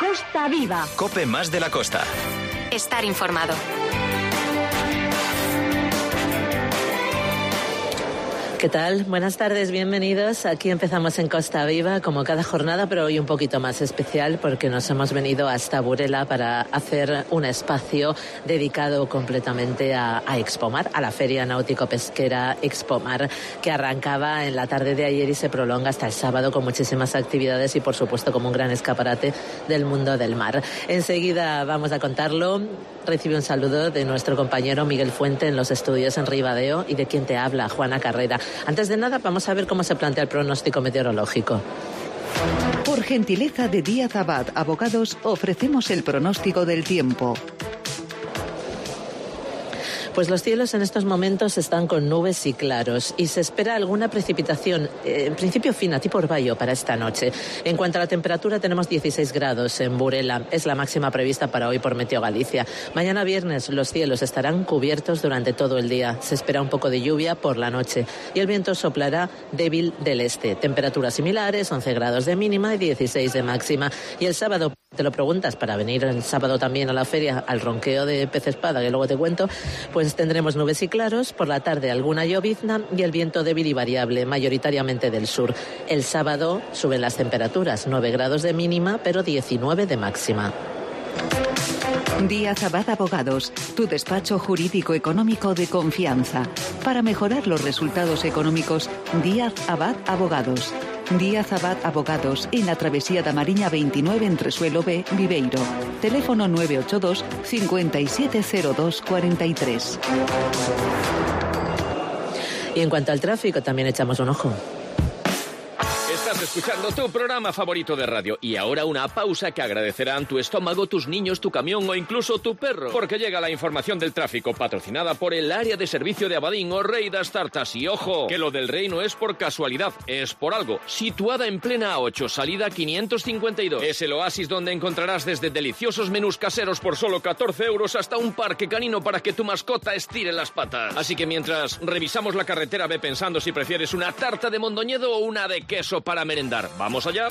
Costa Viva. COPE más de la costa. Estar informado. ¿Qué tal? Buenas tardes, bienvenidos. Aquí empezamos en Costa Viva, como cada jornada, pero hoy un poquito más especial porque nos hemos venido hasta Burela para hacer un espacio dedicado completamente a Expomar, a la Feria Náutico-Pesquera Expomar, que arrancaba en la tarde de ayer y se prolonga hasta el sábado con muchísimas actividades y, por supuesto, como un gran escaparate del mundo del mar. Enseguida vamos a contarlo. Recibe un saludo de nuestro compañero Miguel Fuente en los estudios en Ribadeo y de quien te habla, Juana Carrera. Antes de nada, vamos a ver cómo se plantea el pronóstico meteorológico. Por gentileza de Díaz Abad Abogados, ofrecemos el pronóstico del tiempo. Pues los cielos en estos momentos están con nubes y claros y se espera alguna precipitación, en principio fina, tipo orvallo, para esta noche. En cuanto a la temperatura, tenemos 16 grados en Burela. Es la máxima prevista para hoy por Meteo Galicia. Mañana viernes los cielos estarán cubiertos durante todo el día. Se espera un poco de lluvia por la noche y el viento soplará débil del este. Temperaturas similares, 11 grados de mínima y 16 de máxima. Y el sábado, te lo preguntas, para venir el sábado también a la feria, al ronqueo de pez espada, que luego te cuento, pues tendremos nubes y claros, por la tarde alguna llovizna y el viento débil y variable, mayoritariamente del sur. El sábado suben las temperaturas, 9 grados de mínima, pero 19 de máxima. Díaz Abad Abogados, tu despacho jurídico económico de confianza. Para mejorar los resultados económicos, Díaz Abad Abogados. Díaz Abad Abogados, en la Travesía da Mariña 29, Entresuelo B, Viveiro. Teléfono 982 570243. Y en cuanto al tráfico, también echamos un ojo. Estás escuchando tu programa favorito de radio y ahora una pausa que agradecerán tu estómago, tus niños, tu camión o incluso tu perro, porque llega la información del tráfico patrocinada por el área de servicio de Abadín o Rey das Tartas. Y ojo, que lo del Rey no es por casualidad, es por algo. Situada en plena A8, salida 552. Es el oasis donde encontrarás desde deliciosos menús caseros por solo 14 euros hasta un parque canino para que tu mascota estire las patas. Así que mientras revisamos la carretera, ve pensando si prefieres una tarta de Mondoñedo o una de queso para merendar. ¡Vamos allá!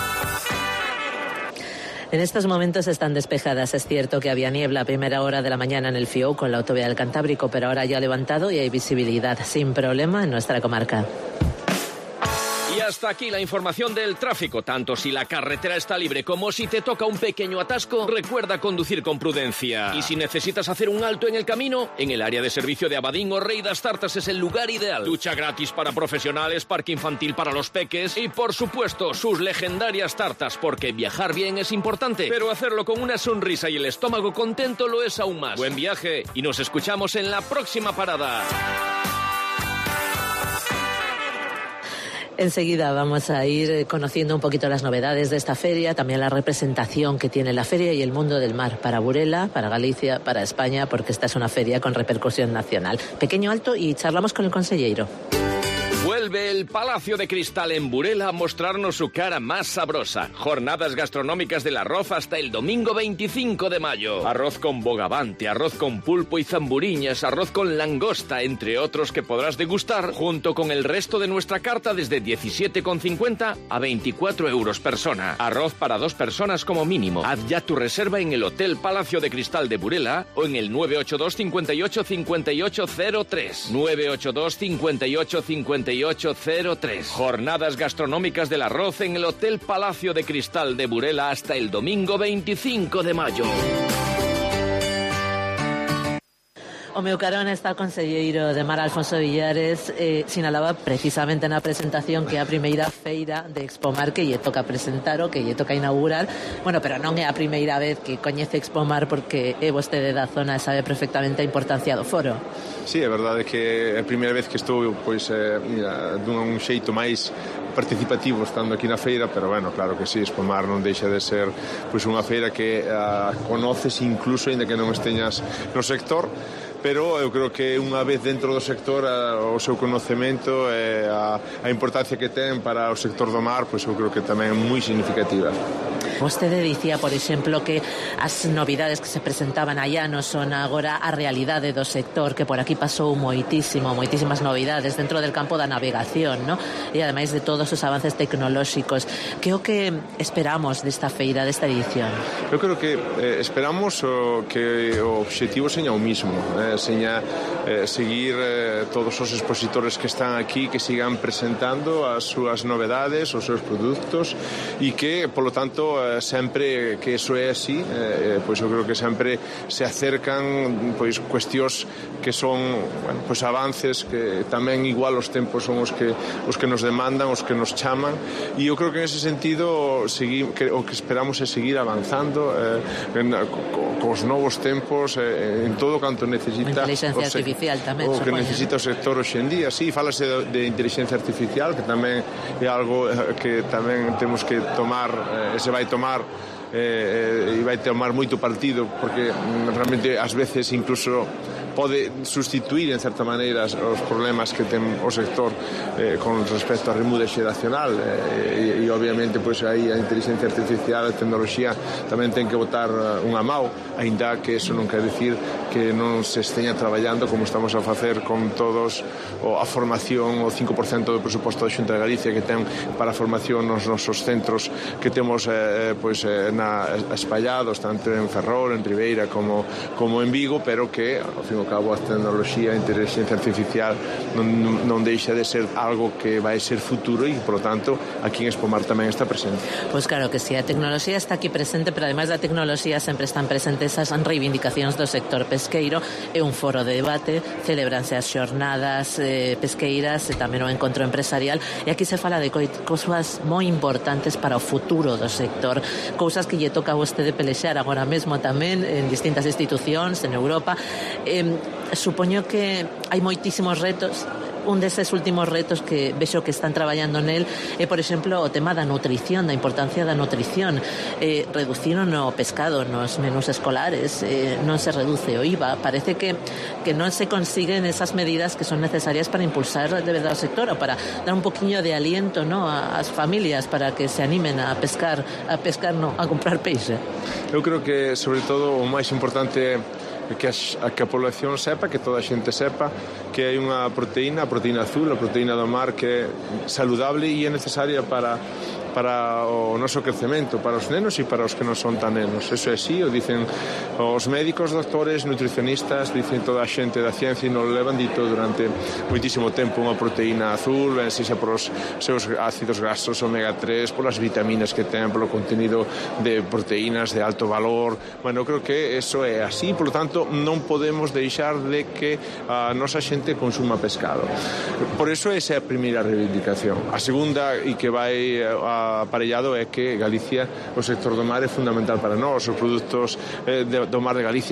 En estos momentos están despejadas. Es cierto que había niebla a primera hora de la mañana en el Fiou con la autovía del Cantábrico, pero ahora ya ha levantado y hay visibilidad sin problema en nuestra comarca. Y hasta aquí la información del tráfico. Tanto si la carretera está libre como si te toca un pequeño atasco, recuerda conducir con prudencia. Y si necesitas hacer un alto en el camino, en el área de servicio de Abadín o Rey das Tartas es el lugar ideal. Ducha gratis para profesionales, parque infantil para los peques y, por supuesto, sus legendarias tartas, porque viajar bien es importante, pero hacerlo con una sonrisa y el estómago contento lo es aún más. Buen viaje y nos escuchamos en la próxima parada. Enseguida vamos a ir conociendo un poquito las novedades de esta feria, también la representación que tiene la feria y el mundo del mar para Burela, para Galicia, para España, porque esta es una feria con repercusión nacional. Pequeño alto y charlamos con el consejero. Vuelve el Palacio de Cristal en Burela a mostrarnos su cara más sabrosa. Jornadas gastronómicas del arroz hasta el domingo 25 de mayo. Arroz con bogavante, arroz con pulpo y zamburiñas, arroz con langosta, entre otros que podrás degustar junto con el resto de nuestra carta desde 17,50 a 24 euros persona. Arroz para 2 personas como mínimo. Haz ya tu reserva en el Hotel Palacio de Cristal de Burela o en el 982 58 58 03. 982 58 58 03. Jornadas gastronómicas del arroz en el Hotel Palacio de Cristal de Burela hasta el domingo 25 de mayo. O meu carón está o conselleiro de Mar, Alfonso Villares, sinalaba precisamente na presentación que é a primeira feira de Expomar que lle toca presentar o que lle toca inaugurar. Bueno, pero non é a primeira vez que coñece Expomar porque é vostede da zona e sabe perfectamente a importancia do foro. Sí, é verdade que é a primeira vez que estou pois, dun xeito máis participativo estando aquí na feira, pero bueno, claro que sí, Expomar non deixa de ser pois unha feira que conoces incluso ainda que non esteñas no sector, pero eu creo que unha vez dentro do sector o seu conocemento e a importancia que ten para o sector do mar, pois eu creo que tamén é moi significativa. Vostede dicía, por exemplo, que as novidades que se presentaban allá non son agora a realidade do sector, que por aquí pasou moitísimas novidades dentro del campo da navegación, ¿no? E ademais de todos os avances tecnolóxicos. Que é o que esperamos desta feira, desta edición? Eu creo que esperamos que o obxectivo seña o mismo, seña seguir todos os expositores que están aquí, que sigan presentando as súas novedades, os seus produtos, e que, polo tanto, sempre que eso é así, pois eu creo que sempre se acercan pois cuestións que son, bueno, pois avances que tamén igual os tempos son os que nos demandan, os que nos chaman, e eu creo que en ese sentido o que esperamos é seguir avanzando cos novos tempos en todo canto necesita inteligencia artificial tamén, o que necesita o sector hoxe en día. Sí, falase de inteligencia artificial, que tamén é algo que tamén temos que tomar, se vai tomar e vai tomar moito partido, porque realmente ás veces incluso pode sustituir en certa maneira os problemas que ten o sector con respecto á remuda xeracional, e obviamente pois aí a inteligencia artificial, a tecnoloxía tamén ten que botar unha mão, aínda que eso non quer dicir que non se esteña traballando como estamos a facer con todos a formación, o 5% do presuposto da Xunta de Galicia que ten para a formación nos nosos centros que temos espallados tanto en Ferrol, en Ribeira como en Vigo, pero que ao fin e ao cabo a tecnoloxía, a inteligencia artificial non deixa de ser algo que vai ser futuro, e por lo tanto aquí en Expomar tamén está presente. Pois claro que sí, a tecnoloxía está aquí presente, pero ademais da tecnoloxía sempre están presentes as reivindicacións do sector pesqueiro. É un foro de debate, celebranse as xornadas pesqueiras e tamén o encontro empresarial, e aquí se fala de cousas moi importantes para o futuro do sector, cousas que lle toca a vostede pelexar agora mesmo tamén en distintas institucións en Europa. Supoño que hai moitísimos retos. Un deses últimos retos que vexo que están traballando nel é, por exemplo, o tema da nutrición, da importancia da nutrición. Reduciron o pescado nos menús escolares, non se reduce o IVA. Parece que non se consiguen esas medidas que son necesarias para impulsar de verdade o sector, ou para dar un poquinho de aliento, ¿no?, ás familias para que se animen a pescar non, a comprar peixe. Eu creo que, sobre todo, o máis importante que a población sepa, que toda a xente sepa que hai unha proteína, a proteína azul, a proteína do mar, que é saludable e é necesaria para o noso crecemento, para os nenos e para os que non son tan nenos. Eso é así, o dicen os médicos, doutores, nutricionistas, dicen toda a xente da ciencia, e nos levan dito durante moitísimo tempo. Unha proteína azul, ben sexa por os seus ácidos grasos omega 3, polas vitaminas que ten, polo contenido de proteínas de alto valor. Bueno, eu creo que eso é así, por lo tanto non podemos deixar de que a nosa xente consuma pescado. Por eso esa é a primeira reivindicación. A segunda, e que vai aparellado, é que Galicia, o sector do mar é fundamental para nós. Os produtos do mar de Galicia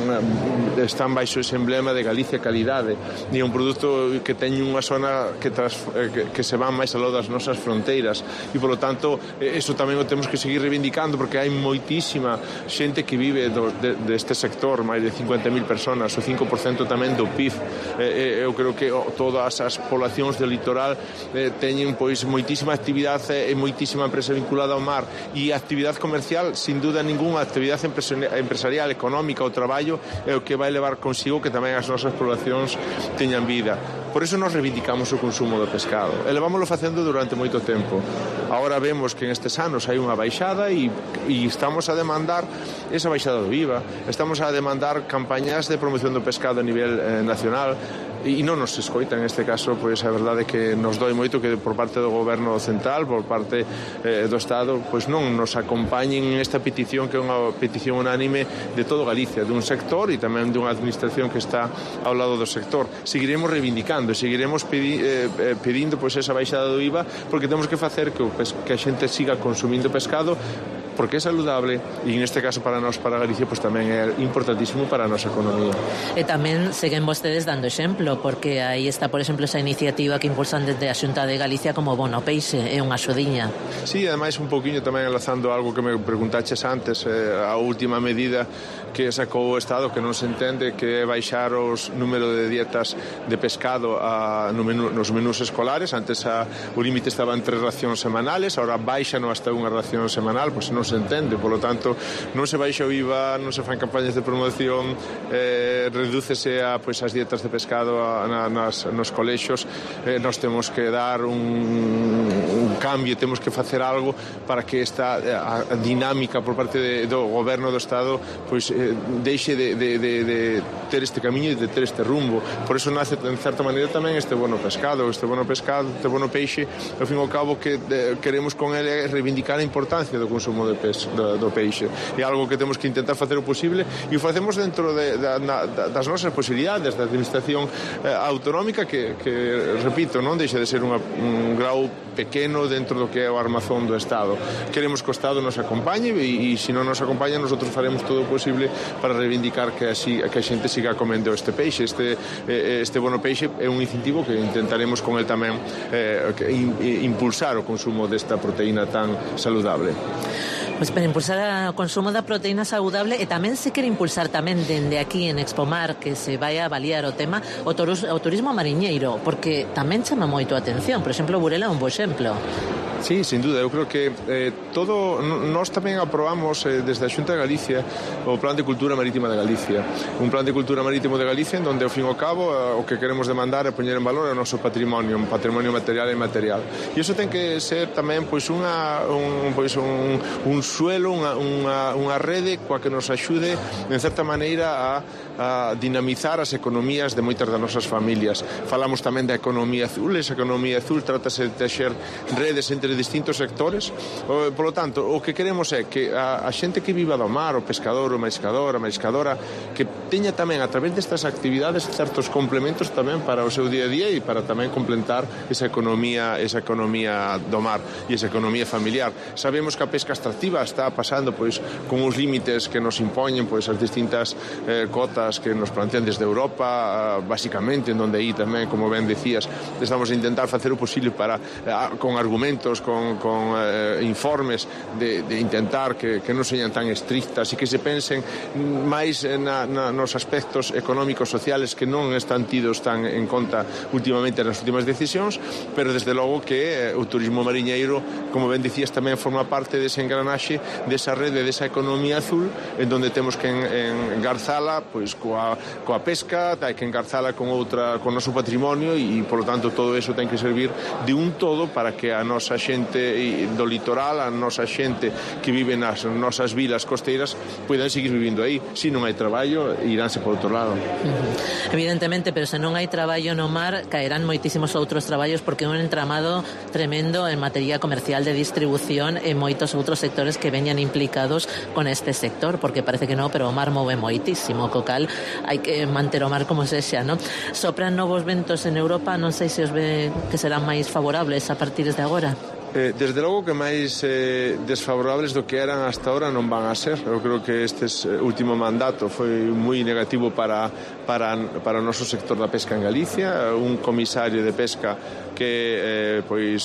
están baixo ese emblema de Galicia calidade, e un produto que teñe unha zona que se van máis aló das nosas fronteiras, e polo tanto eso tamén o temos que seguir reivindicando, porque hai moitísima xente que vive deste sector, máis de 50.000 personas, o 5% tamén do PIB. Eu creo que todas as poblacións do litoral teñen pois moitísima actividade e moitísima empresa vinculada ao mar, e a actividade comercial, sin duda ninguna, a actividade empresarial, económica, o traballo é o que vai levar consigo que tamén as nosas poblacións teñan vida. Por eso nos reivindicamos o consumo do pescado, e levámoslo facendo durante moito tempo. Agora vemos que en estes anos hai unha baixada, e estamos a demandar esa baixada do IVA, estamos a demandar campañas de promoción do pescado a nivel nacional, e non nos escoita. En este caso, pois a verdade é que nos doi moito que por parte do goberno central, por parte do Estado, pois non nos acompañen en esta petición, que é unha petición unánime de todo Galicia, dun sector e tamén dunha administración que está ao lado do sector. Seguiremos reivindicando, seguiremos pedindo pois esa baixada do IVA, porque temos que facer que a xente siga consumindo pescado, porque é saludable, e neste caso para nós, para Galicia, pois tamén é importantísimo para a nosa economía. E tamén seguen vostedes dando exemplo, porque aí está, por exemplo, esa iniciativa que impulsan desde a Xunta de Galicia como Bono Peixe, é unha axudiña. Sí, ademais un poquinho tamén enlazando algo que me preguntaches antes, a última medida que sacou o Estado, que non se entende, que é baixar os número de dietas de pescado nos menús escolares. Antes o límite estaba en 3 racións semanales, ahora baixan hasta unha ración semanal, pois non se entende, polo tanto non se baixa o IVA, non se fan campañas de promoción, redúcese as dietas de pescado nos colexios. Nós temos que dar un cambio, temos que facer algo para que esta dinámica por parte do goberno do Estado deixe de ter este camiño e de ter este rumbo. Por eso nace en certa maneira tamén este bono pescado, este bono peixe. Ao fin e ao cabo que queremos con ele reivindicar a importancia do consumo do peixe. É algo que temos que intentar facer o posible e o facemos dentro das nosas posibilidades da administración autonómica que, repito, non deixa de ser un grau pequeno dentro do que é o armazón do Estado. Queremos que o Estado nos acompañe e se non nos acompaña, nosotros faremos todo o posible para reivindicar que a xente siga comendo este peixe. Este bono peixe é un incentivo que intentaremos con el tamén impulsar o consumo desta proteína tan saludable. Pois para impulsar o consumo da proteína saudable e tamén se quere impulsar tamén dende aquí en Expomar que se vai a avaliar o tema o turismo mariñeiro, porque tamén chama moito a atención. Por exemplo, Burela é un bo exemplo. Sí, sin duda, eu creo que nós tamén aprobamos desde a Xunta de Galicia o Plan de Cultura Marítima de Galicia, un plan de cultura marítimo de Galicia en donde ao fin e ao cabo o que queremos demandar é poñer en valor o noso patrimonio, un patrimonio material e inmaterial, e iso ten que ser tamén un suelo, unha rede coa que nos axude en certa maneira a dinamizar as economías de moitas das nosas familias. Falamos tamén da economía azul, esa economía azul trátase de texer redes entre distintos sectores. Polo tanto, o que queremos é que a xente que viva do mar, o pescador, o mariscadora, que teña tamén a través destas actividades certos complementos tamén para o seu día a día e para tamén complementar esa economía do mar e esa economía familiar. Sabemos que a pesca extractiva está pasando con os límites que nos impoñen as distintas cotas que nos plantean desde Europa, basicamente, en donde aí tamén, como ben decías, estamos a intentar facer o posible para, con argumentos, con informes de intentar que non señan tan estrictas e que se pensen máis nos aspectos económicos sociales que non están tidos tan en conta últimamente nas últimas decisións, pero desde logo que o turismo mariñeiro, como ben dicías, tamén forma parte dese engranaxe, desa rede, desa economía azul, en donde temos que engarzala coa pesca, hai que engarzala con o noso patrimonio e, polo tanto, todo eso ten que servir de un todo para que a nosa xente do litoral, a nosa xente que vive nas nosas vilas costeiras poidan seguir vivindo aí. Se non hai traballo, iránse por outro lado. Evidentemente, pero se non hai traballo no mar, caerán moitísimos outros traballos porque é un entramado tremendo en materia comercial de distribución e moitos outros sectores que veñan implicados con este sector, porque parece que non, pero o mar move moitísimo, co cal hai que manter o mar como sexa, non? Sopran novos ventos en Europa, non sei se os ve que serán máis favorables a partir de agora. Desde logo que máis desfavorables do que eran hasta ahora non van a ser. Eu creo que este último mandato foi moi negativo para o noso sector da pesca en Galicia. Un comisario de pesca que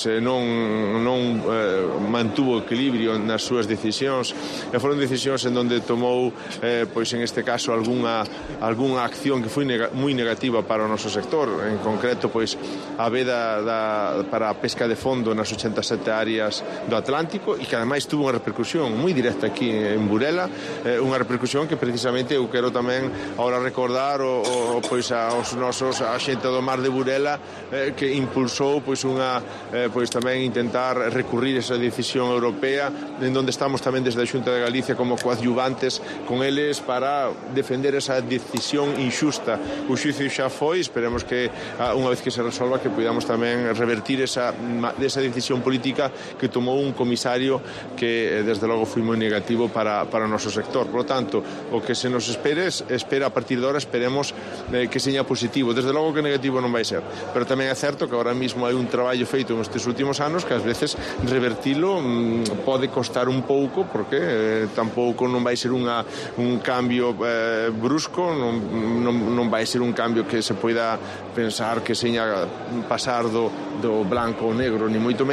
non mantuvo equilibrio nas súas decisións, e foron decisións en donde tomou en este caso algunha acción que foi moi negativa para o noso sector, en concreto a veda para a pesca de fondo nas 87 áreas do Atlántico, e que ademais tuvo unha repercusión moi directa aquí en Burela, unha repercusión que precisamente eu quero tamén ahora recordar a xente do mar de Burela, que impulsou tamén intentar recurrir esa decisión europea, en donde estamos tamén desde a Xunta de Galicia como coadyuvantes con eles para defender esa decisión injusta. O xuízo xa foi, esperemos que unha vez que se resolva que podamos tamén revertir esa decisión política que tomou un comisario que desde logo foi moi negativo para o noso sector. Por lo tanto, o que se nos espera a partir de ahora, esperemos que seña positivo. Desde logo que negativo non vai ser, pero tamén é certo que ahora mismo hai un traballo feito nestes últimos anos que ás veces revertilo pode costar un pouco, porque tampouco non vai ser un cambio brusco, non vai ser un cambio que se poida pensar que seña pasar do blanco ao negro, ni moito menos, pero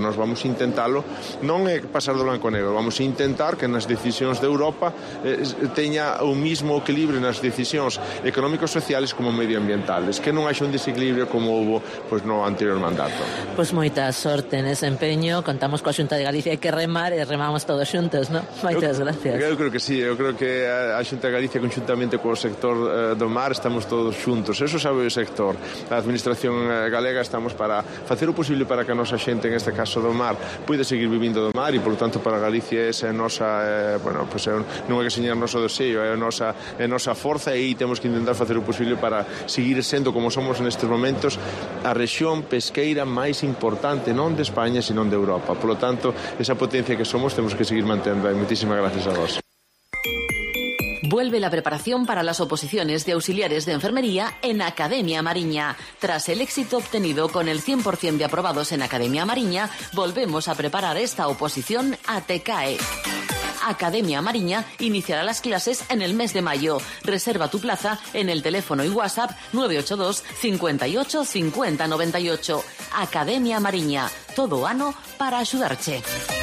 nós vamos intentalo, non é pasar do blanco ao negro, vamos intentar que nas decisións de Europa teña o mismo equilibrio nas decisións económicos sociales como medioambientales, que non haxa un desequilibrio como houve pois, no anterior mandato. Pois moita sorte nese empeño, contamos coa Xunta de Galicia, hai que remar e remamos todos xuntos, non? Moitas gracias. Eu creo que sí, eu creo que a Xunta de Galicia conjuntamente co sector do mar estamos todos xuntos, eso sabe o sector. A administración galega estamos para facer o posible para que a nosa xente, en este caso do mar, puide seguir vivindo do mar e, polo tanto, para Galicia esa é a nosa, non é que señarnos o deseo, é a nosa forza e temos que intentar facer o posible para seguir sendo, como somos nestes momentos, a rexión pesqueira máis importante non de España, sino de Europa. Polo tanto, esa potencia que somos temos que seguir mantendo. Moitísimas gracias a vos. Vuelve la preparación para las oposiciones de auxiliares de enfermería en Academia Mariña. Tras el éxito obtenido con el 100% de aprobados en Academia Mariña, volvemos a preparar esta oposición a TECAE. Academia Mariña iniciará las clases en el mes de mayo. Reserva tu plaza en el teléfono y WhatsApp 982 58 50 98. Academia Mariña, todo ano para axudarche.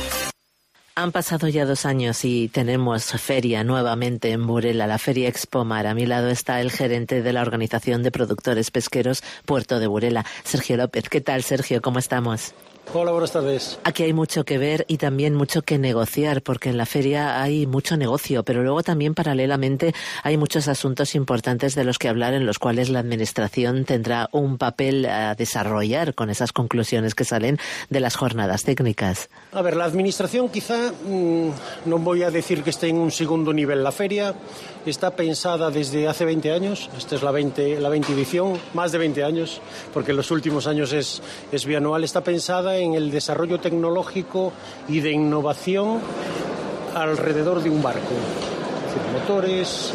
Han pasado ya 2 años y tenemos feria nuevamente en Burela, la Feria Expomar. A mi lado está el gerente de la Organización de Productores Pesqueros Puerto de Burela, Sergio López. ¿Qué tal, Sergio? ¿Cómo estamos? Hola, buenas tardes. Aquí hay mucho que ver y también mucho que negociar, porque en la feria hay mucho negocio, pero luego también paralelamente hay muchos asuntos importantes de los que hablar, en los cuales la Administración tendrá un papel a desarrollar con esas conclusiones que salen de las jornadas técnicas. A ver, la Administración quizá, no voy a decir que esté en un segundo nivel. La feria está pensada desde hace 20 años, esta es la 20 edición, más de 20 años, porque en los últimos años es bianual. Está pensada en el desarrollo tecnológico y de innovación alrededor de un barco. Es decir, motores,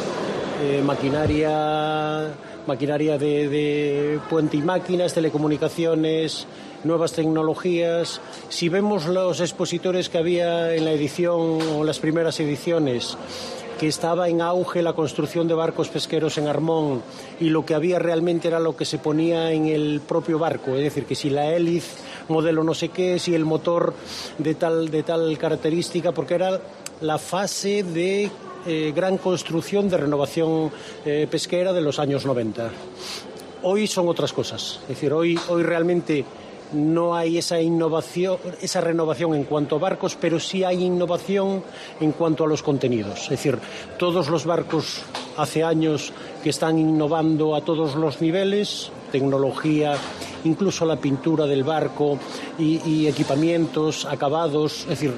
maquinaria de puente y máquinas, telecomunicaciones, nuevas tecnologías. Si vemos los expositores que había en la edición o las primeras ediciones, que estaba en auge la construcción de barcos pesqueros en Armón, y lo que había realmente era lo que se ponía en el propio barco, es decir, que si la hélice modelo no sé qué, si el motor de tal característica, porque era la fase de gran construcción de renovación pesquera de los años 90. Hoy son otras cosas, es decir, hoy realmente no hay esa innovación, esa renovación en cuanto a barcos, pero sí hay innovación en cuanto a los contenidos. Es decir, todos los barcos hace años que están innovando a todos los niveles, tecnología, incluso la pintura del barco y equipamientos, acabados. Es decir,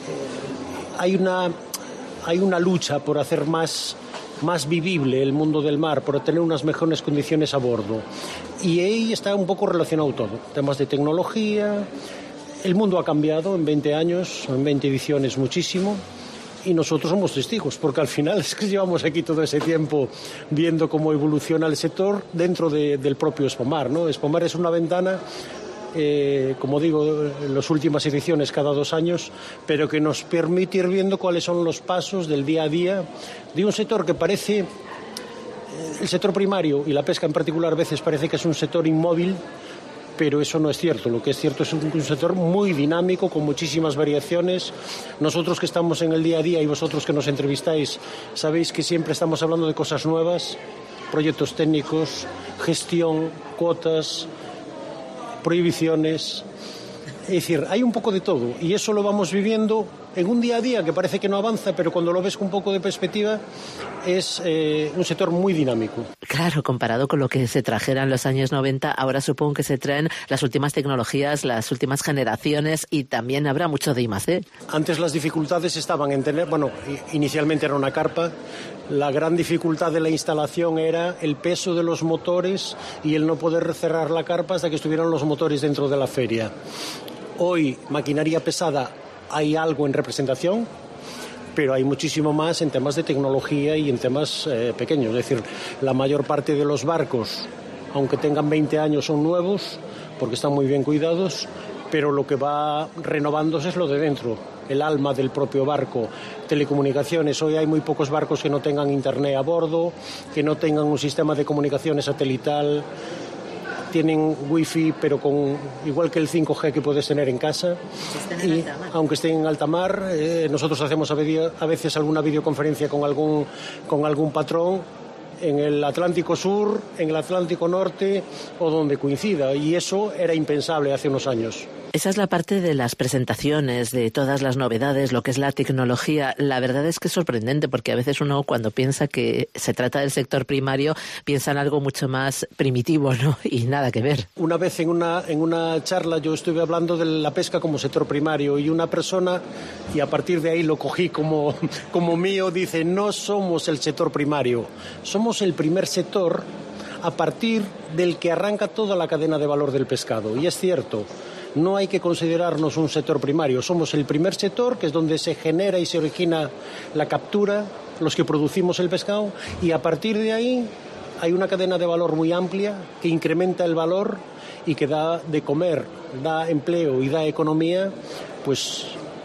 hay una lucha por hacer más vivible el mundo del mar, por tener unas mejores condiciones a bordo. Y ahí está un poco relacionado todo. Temas de tecnología. El mundo ha cambiado en 20 años, en 20 ediciones muchísimo. Y nosotros somos testigos, porque al final es que llevamos aquí todo ese tiempo viendo cómo evoluciona el sector dentro del propio Expomar, ¿no? Expomar es una ventana, como digo, en las últimas ediciones cada 2 años, pero que nos permite ir viendo cuáles son los pasos del día a día de un sector que parece, el sector primario y la pesca en particular, a veces parece que es un sector inmóvil, pero eso no es cierto. Lo que es cierto es un sector muy dinámico, con muchísimas variaciones. Nosotros que estamos en el día a día y vosotros que nos entrevistáis, sabéis que siempre estamos hablando de cosas nuevas, proyectos técnicos, gestión, cuotas, prohibiciones. Es decir, hay un poco de todo, y eso lo vamos viviendo en un día a día que parece que no avanza, pero cuando lo ves con un poco de perspectiva es un sector muy dinámico. Claro, comparado con lo que se trajera en los años 90, ahora supongo que se traen las últimas tecnologías, las últimas generaciones, y también habrá mucho de I+D. Antes las dificultades estaban en tener, inicialmente era una carpa. La gran dificultad de la instalación era el peso de los motores y el no poder cerrar la carpa hasta que estuvieran los motores dentro de la feria. Hoy, maquinaria pesada, hay algo en representación, pero hay muchísimo más en temas de tecnología y en temas pequeños. Es decir, la mayor parte de los barcos, aunque tengan 20 años, son nuevos porque están muy bien cuidados, pero lo que va renovándose es lo de dentro, el alma del propio barco. Telecomunicaciones, hoy hay muy pocos barcos que no tengan internet a bordo, que no tengan un sistema de comunicaciones satelital. tienen wifi, pero igual que el 5G que puedes tener en casa. Y aunque estén en alta mar, nosotros hacemos a veces alguna videoconferencia con algún patrón en el Atlántico Sur, en el Atlántico Norte o donde coincida, y eso era impensable hace unos años. Esa es la parte de las presentaciones, de todas las novedades, lo que es la tecnología. La verdad es que es sorprendente porque a veces uno cuando piensa que se trata del sector primario piensa en algo mucho más primitivo, ¿no? Y nada que ver. Una vez en una charla yo estuve hablando de la pesca como sector primario y una persona, y a partir de ahí lo cogí como mío, dice: no somos el sector primario, somos el primer sector a partir del que arranca toda la cadena de valor del pescado. Y es cierto, no hay que considerarnos un sector primario, somos el primer sector, que es donde se genera y se origina la captura, los que producimos el pescado, y a partir de ahí hay una cadena de valor muy amplia que incrementa el valor y que da de comer, da empleo y da economía, pues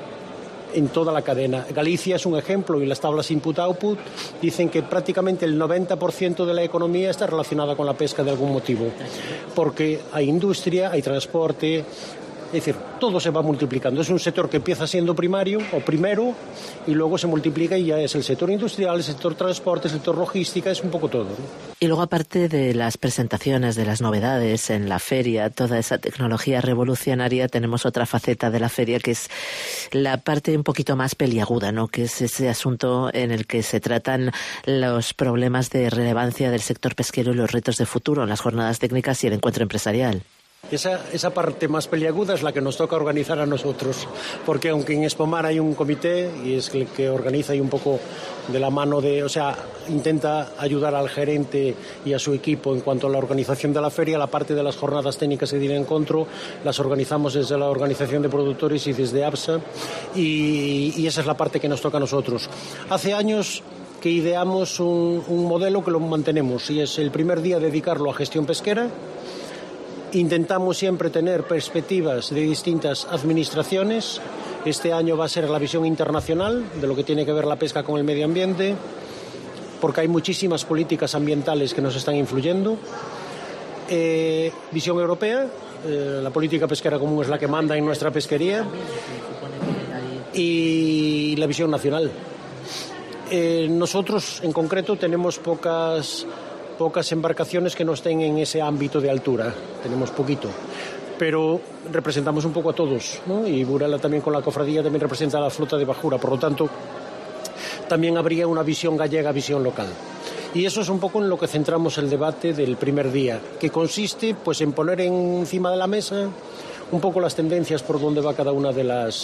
en toda la cadena. Galicia es un ejemplo, y las tablas input-output dicen que prácticamente el 90% de la economía está relacionada con la pesca de algún motivo, porque hay industria, hay transporte, es decir, todo se va multiplicando. Es un sector que empieza siendo primario o primero y luego se multiplica y ya es el sector industrial, el sector transporte, el sector logística, es un poco todo, ¿no? Y luego, aparte de las presentaciones, de las novedades en la feria, toda esa tecnología revolucionaria, tenemos otra faceta de la feria que es la parte un poquito más peliaguda, ¿no? Que es ese asunto en el que se tratan los problemas de relevancia del sector pesquero y los retos de futuro en las jornadas técnicas y el encuentro empresarial. Esa parte más peliaguda es la que nos toca organizar a nosotros, porque aunque en Expomar hay un comité y es el que organiza y un poco de la mano intenta ayudar al gerente y a su equipo en cuanto a la organización de la feria, la parte de las jornadas técnicas que tiene encuentro las organizamos desde la organización de productores y desde APSA, y esa es la parte que nos toca a nosotros. Hace años que ideamos un modelo que lo mantenemos, y es el primer día dedicarlo a gestión pesquera. Intentamos siempre tener perspectivas de distintas administraciones. Este año va a ser la visión internacional de lo que tiene que ver la pesca con el medio ambiente, porque hay muchísimas políticas ambientales que nos están influyendo. Visión europea, la política pesquera común es la que manda en nuestra pesquería, y la visión nacional. Nosotros, en concreto, tenemos pocas embarcaciones que no estén en ese ámbito de altura, tenemos poquito, pero representamos un poco a todos, ¿no? Y Burela también, con la cofradía, también representa a la flota de bajura, por lo tanto también habría una visión gallega, visión local. Y eso es un poco en lo que centramos el debate del primer día, que consiste pues en poner encima de la mesa un poco las tendencias por donde va cada uno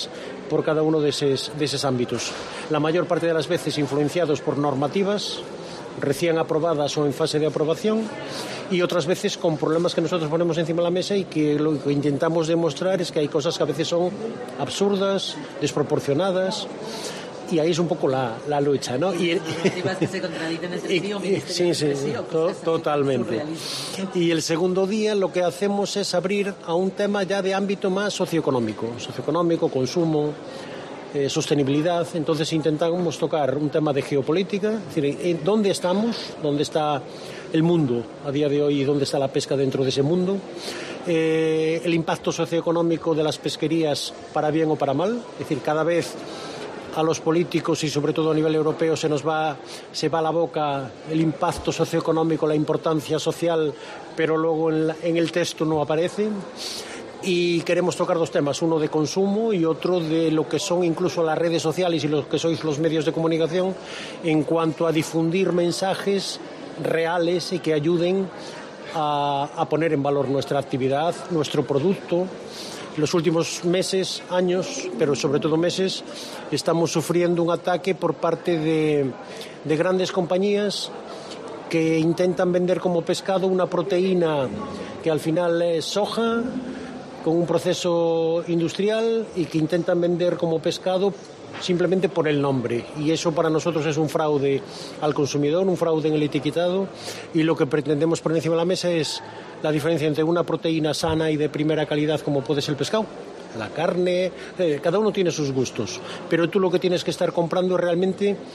de esos ámbitos. La mayor parte de las veces influenciados por normativas recién aprobadas o en fase de aprobación, y otras veces con problemas que nosotros ponemos encima de la mesa y que lo que intentamos demostrar es que hay cosas que a veces son absurdas, desproporcionadas, y ahí es un poco la lucha, ¿no? Y que se contradicen sí, totalmente. Y el segundo día lo que hacemos es abrir a un tema ya de ámbito más socioeconómico, consumo, sostenibilidad. Entonces intentamos tocar un tema de geopolítica, es decir, ¿dónde estamos? ¿Dónde está el mundo a día de hoy y dónde está la pesca dentro de ese mundo? El impacto socioeconómico de las pesquerías, para bien o para mal, es decir, cada vez a los políticos y sobre todo a nivel europeo se va a la boca el impacto socioeconómico, la importancia social, pero luego en el texto no aparece. Y queremos tocar dos temas, uno de consumo y otro de lo que son incluso las redes sociales y lo que sois los medios de comunicación en cuanto a difundir mensajes reales y que ayuden a poner en valor nuestra actividad, nuestro producto. Los últimos meses, años, pero sobre todo meses, estamos sufriendo un ataque por parte de grandes compañías que intentan vender como pescado una proteína que al final es soja, con un proceso industrial, y que intentan vender como pescado simplemente por el nombre, y eso para nosotros es un fraude al consumidor, un fraude en el etiquetado, y lo que pretendemos poner encima de la mesa es la diferencia entre una proteína sana y de primera calidad como puede ser el pescado, la carne, cada uno tiene sus gustos, pero tú lo que tienes que estar comprando es realmente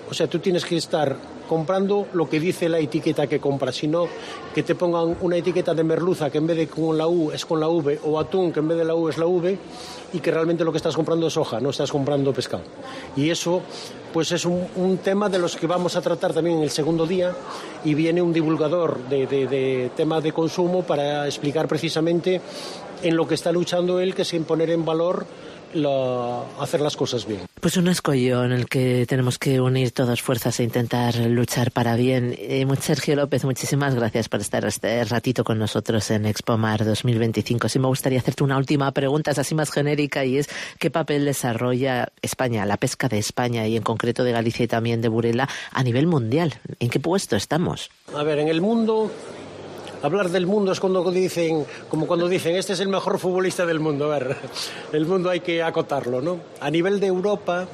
O sea, tú tienes que estar comprando lo que dice la etiqueta que compras, sino que te pongan una etiqueta de merluza que en vez de con la U es con la V, o atún que en vez de la U es la V, y que realmente lo que estás comprando es hoja, no estás comprando pescado. Y eso pues es un tema de los que vamos a tratar también en el segundo día, y viene un divulgador de temas de consumo para explicar precisamente en lo que está luchando él, que es en poner en valor hacer las cosas bien. Pues un escollo en el que tenemos que unir todas fuerzas e intentar luchar para bien. Sergio López, muchísimas gracias por estar este ratito con nosotros en Expomar 2025. Sí me gustaría hacerte una última pregunta, es así más genérica, y es ¿qué papel desarrolla España, la pesca de España y en concreto de Galicia y también de Burela a nivel mundial? ¿En qué puesto estamos? A ver, en el mundo... Hablar del mundo es como cuando dicen este es el mejor futbolista del mundo. A ver, el mundo hay que acotarlo, ¿no? A nivel de Europa,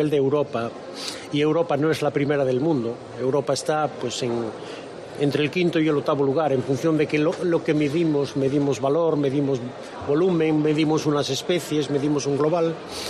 y Europa no es la primera del mundo. Europa está pues entre el quinto y el octavo lugar, en función de que lo que medimos valor, medimos volumen, medimos unas especies, medimos un global.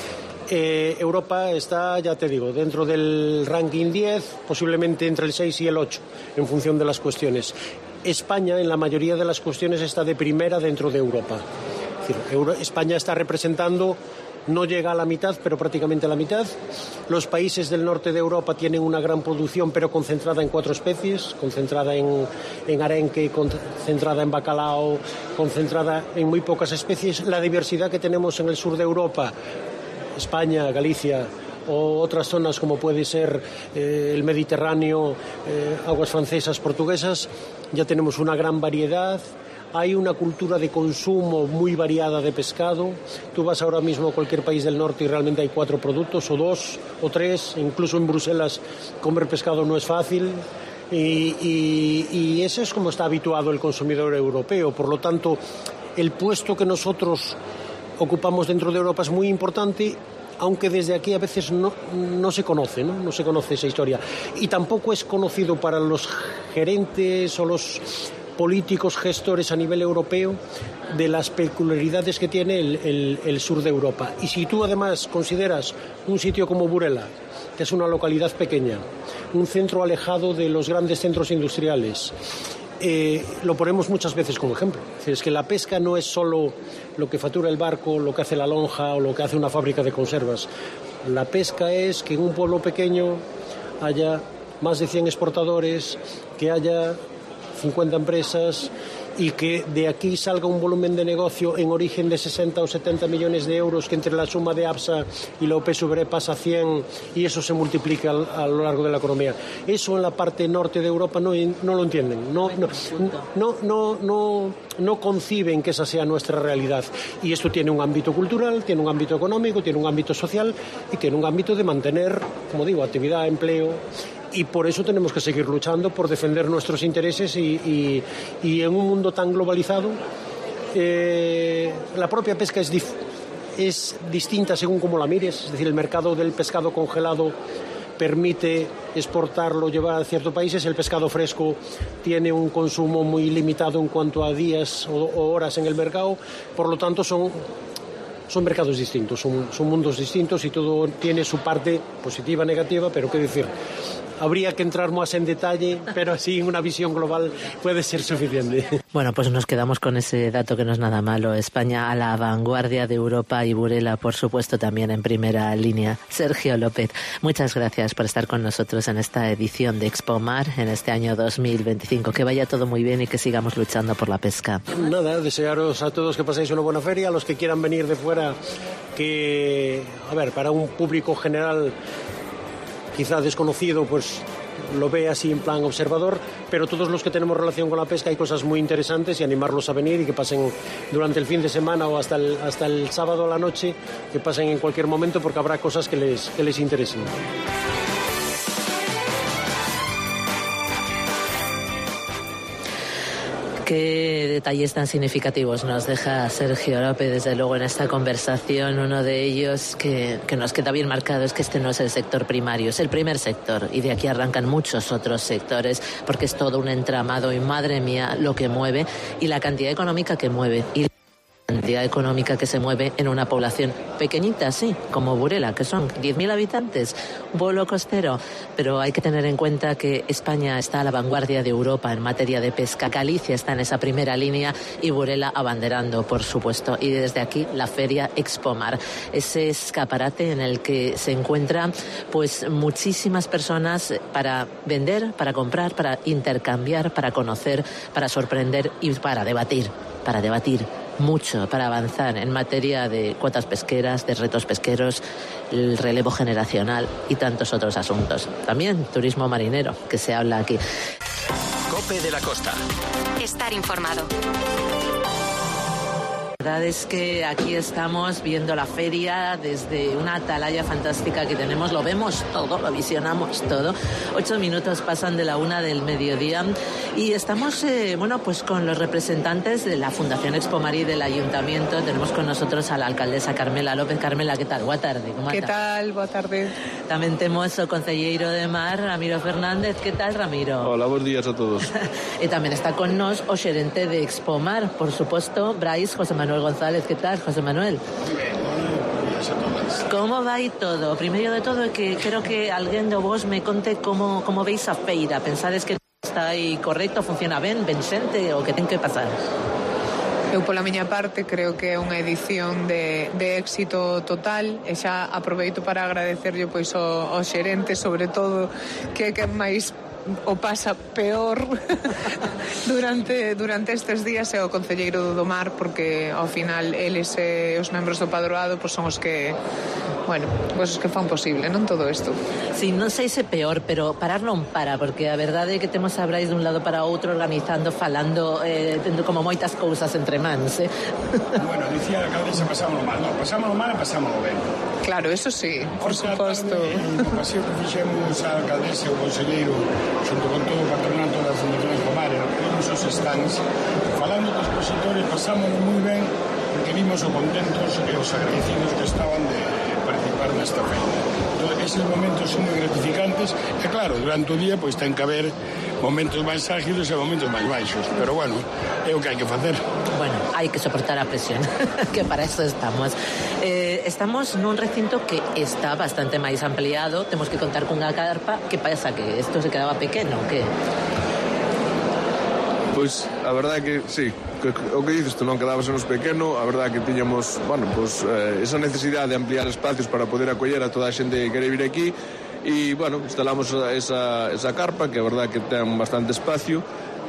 Europa está, ya te digo, dentro del ranking 10, posiblemente entre el 6 y el 8, en función de las cuestiones. España, en la mayoría de las cuestiones, está de primera dentro de Europa. Es decir, España está representando, no llega a la mitad, pero prácticamente a la mitad. Los países del norte de Europa tienen una gran producción, pero concentrada en 4 especies, concentrada en arenque, concentrada en bacalao, concentrada en muy pocas especies. La diversidad que tenemos en el sur de Europa, España, Galicia, o otras zonas como puede ser el Mediterráneo, aguas francesas, portuguesas, ya tenemos una gran variedad. Hay una cultura de consumo muy variada de pescado. Tú vas ahora mismo a cualquier país del norte y realmente hay 4 productos, o 2, o 3. Incluso en Bruselas comer pescado no es fácil. Y eso es como está habituado el consumidor europeo. Por lo tanto, el puesto que nosotros ocupamos dentro de Europa es muy importante, aunque desde aquí a veces no se conoce, ¿no? No se conoce esa historia. Y tampoco es conocido para los gerentes o los políticos gestores a nivel europeo de las peculiaridades que tiene el sur de Europa. Y si tú además consideras un sitio como Burela, que es una localidad pequeña, un centro alejado de los grandes centros industriales, lo ponemos muchas veces como ejemplo. Es que la pesca no es solo lo que factura el barco, lo que hace la lonja o lo que hace una fábrica de conservas. La pesca es que en un pueblo pequeño haya más de 100 exportadores, que haya 50 empresas y que de aquí salga un volumen de negocio en origen de 60 o 70 millones de euros, que entre la suma de APSA y la OPSV pasa a 100 y eso se multiplica a lo largo de la economía. Eso en la parte norte de Europa no lo entienden, no conciben que esa sea nuestra realidad. Y esto tiene un ámbito cultural, tiene un ámbito económico, tiene un ámbito social y tiene un ámbito de mantener, como digo, actividad, empleo. Y por eso tenemos que seguir luchando por defender nuestros intereses y en un mundo tan globalizado la propia pesca es distinta según como la mires. Es decir, el mercado del pescado congelado permite exportarlo, llevar a ciertos países. El pescado fresco tiene un consumo muy limitado en cuanto a días o horas en el mercado. Por lo tanto, son mercados distintos, son mundos distintos y todo tiene su parte positiva, negativa, pero qué decir, habría que entrar más en detalle, pero así en una visión global puede ser suficiente. Bueno, pues nos quedamos con ese dato que no es nada malo. España a la vanguardia de Europa y Burela, por supuesto, también en primera línea. Sergio López, muchas gracias por estar con nosotros en esta edición de Expomar en este año 2025. Que vaya todo muy bien y que sigamos luchando por la pesca. Nada, desearos a todos que paséis una buena feria, a los que quieran venir de fuera, que, a ver, para un público general quizá desconocido, pues lo ve así en plan observador, pero todos los que tenemos relación con la pesca hay cosas muy interesantes y animarlos a venir y que pasen durante el fin de semana o hasta el sábado a la noche, que pasen en cualquier momento porque habrá cosas que les interesen. Qué detalles tan significativos nos deja Sergio López, desde luego, en esta conversación. Uno de ellos que nos queda bien marcado es que este no es el sector primario, es el primer sector, y de aquí arrancan muchos otros sectores, porque es todo un entramado y, madre mía, lo que mueve y la cantidad económica que mueve. Y actividad económica que se mueve en una población pequeñita, sí, como Burela, que son 10.000 habitantes, un pueblo costero, pero hay que tener en cuenta que España está a la vanguardia de Europa en materia de pesca. Galicia está en esa primera línea y Burela abanderando, por supuesto. Y desde aquí la feria Expomar, ese escaparate en el que se encuentran pues muchísimas personas para vender, para comprar, para intercambiar, para conocer, para sorprender y para debatir mucho, para avanzar en materia de cuotas pesqueras, de retos pesqueros, el relevo generacional y tantos otros asuntos. También turismo marinero, que se habla aquí. COPE de la Costa. Estar informado. La verdad es que aquí estamos viendo la feria desde una atalaya fantástica que tenemos, lo vemos todo, lo visionamos todo. 8 minutos pasan de la 1 del mediodía y estamos, pues con los representantes de la Fundación Expomar y del Ayuntamiento. Tenemos con nosotros a la alcaldesa Carmela López. Carmela, ¿qué tal? Boa tarde. ¿Qué tal? Boa tarde. También tenemos o concelleiro de Mar, Ramiro Fernández. ¿Qué tal, Ramiro? Hola, buenos días a todos. Y también está con nos o xerente de Expomar, por supuesto, Brais José Manuel González. ¿Qué tal, José Manuel? ¿Cómo va aí todo? Primeiro de todo é que creo que alguén de vos me conte como veis a feira. Pensades que está aí correcto, funciona ben xente o que ten que pasar? Eu pola miña parte creo que é unha edición de éxito total e xa aproveito para agradecerlle pois ao xerente, sobre todo, que máis o pasa peor durante estes días é o concelleiro do Mar, porque ao final eles e os membros do padroado pois son os que os que fan posible, non, todo isto. Si, non sei se peor, pero parar non para, porque a verdade é que temos a Brais dun lado para outro organizando, falando, tendo como moitas cousas entre mans, Bueno, dicía a alcaldesa pasámoslo mal, e pasámoslo ben. Claro, eso sí, por suposto. O paseo que fixemos a alcaldesa e o conselleiro xunto con todo o patronato da Fundación Expomar, vimos os stands, falando dos expositores, pasámoslo moi ben, porque vimos os contentos e os agradecidos que estaban de participar nesta feira. Entón, eses momentos son moi gratificantes e claro, durante o día pois ten que haber momentos máis ágiles e momentos máis baixos, pero bueno, é o que hai que facer. Bueno, hai que soportar a presión, que para eso estamos. Estamos nun recinto que está bastante máis ampliado, temos que contar cunha carpa. Que pasa, que isto se quedaba pequeno, que? Pois a verdade é que sí, o que dices tú, non quedábasenos pequeno, a verdade é que tiñamos, esa necesidade de ampliar espacios para poder acoller a toda a xente que quere vir aquí e, instalamos esa carpa, que a verdade é que ten bastante espacio.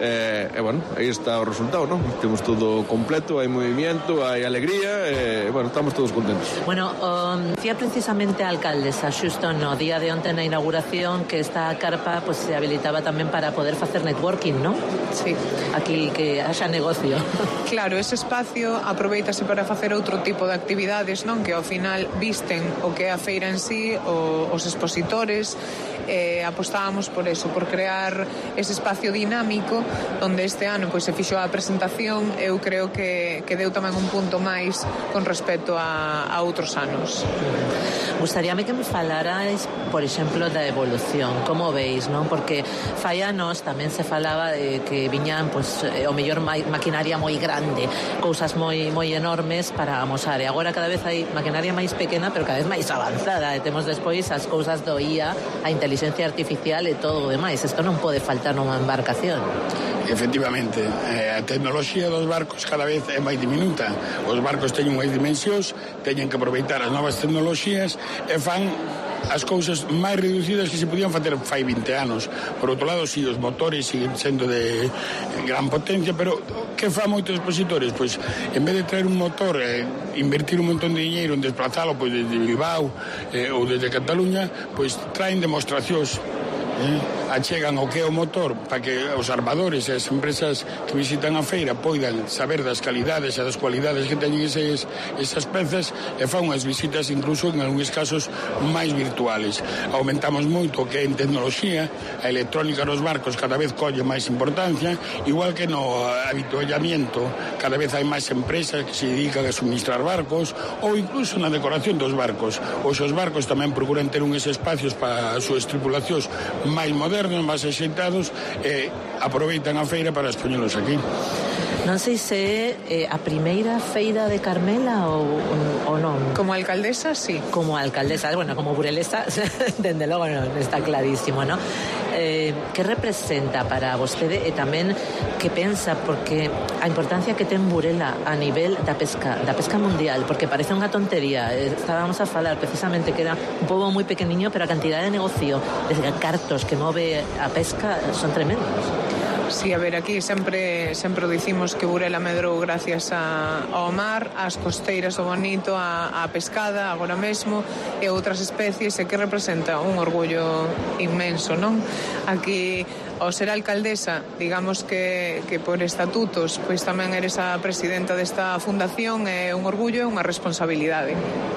Aí está o resultado, ¿no? Temos todo completo, hai movimiento, hai alegría, estamos todos contentos. Bueno, decía precisamente a alcaldesa xusto no día de onte na inauguración que esta carpa pues se habilitaba tamén para poder facer networking, ¿no? Sí. Aquí que haxa negocio. Claro, ese espacio aproveitase para facer outro tipo de actividades, non? Que ao final visten o que é a feira en sí, os expositores, apostábamos por eso, por crear ese espacio dinámico onde este ano pois se fixo a presentación. Eu creo que deu tamén un punto máis con respecto a outros anos. Gustaríame que me falarais, por exemplo, da evolución. Como veis, non? Porque fai anos tamén se falaba de que viñan o mellor maquinaria moi grande, cousas moi enormes para amosar, e agora cada vez hai maquinaria máis pequena pero cada vez máis avanzada, e temos despois as cousas do IA, a inteligencia artificial e todo o demais. Isto non pode faltar nunha embarcación. Efectivamente, a tecnoloxía dos barcos cada vez é máis diminuta. Os barcos teñen máis dimensións, teñen que aproveitar as novas tecnoloxías e fan as cousas máis reducidas que se podían facer fai 20 anos. Por outro lado, si, os motores siguen sendo de gran potencia, pero que fan moitos expositores? Pois, en vez de traer un motor invertir un montón de diñeiro en desplazalo pois desde Bilbao ou desde Cataluña, pois traen demostracións, achegan o que é o motor para que os armadores e as empresas que visitan a feira poidan saber das calidades e das cualidades que teñen esas pezas, e fan unhas visitas incluso en algúns casos máis virtuales. Aumentamos moito o que é en tecnoloxía, a electrónica nos barcos cada vez colle máis importancia, igual que no habituallamiento cada vez hai máis empresas que se dedican a suministrar barcos, ou incluso na decoración dos barcos. Os barcos tamén procuran ter uns espacios para as súas tripulacións máis modernos, máis axeitados, e aproveitan a feira para expoñelos aquí. Non sei se é a primeira feira de Carmela ou non. Como alcaldesa, sí. Como alcaldesa, bueno, como burelesa, dende logo non, está clarísimo, ¿no? Que representa para vostede e tamén que pensa, porque a importancia que ten Burela a nivel da pesca mundial, porque parece unha tontería. Estábamos a falar precisamente que era un pobo moi pequeniño, pero a cantidad de negocio de cartos que move a pesca son tremendos. Sí, a ver, aquí sempre o dicimos que Burela medrou gracias ao mar, ás costeiras do bonito, a pescada agora mesmo e outras especies, e que representa un orgullo inmenso, non? Aquí, ao ser alcaldesa, digamos que por estatutos, pois tamén eres a presidenta desta fundación, é un orgullo e unha responsabilidade.